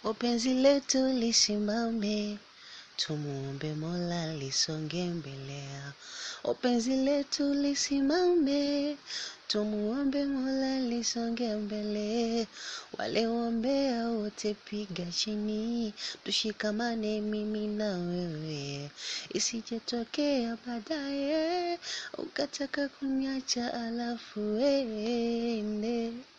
Penzi letu lisimame, tumuombe Mola lisonge mbele. Penzi letu lisimame, tumuombe Mola lisonge mbele. Wale waombea wote piga chini, tushikamane mimi na wewe. Isijetokea baadaye ukataka kuniacha alafu ende.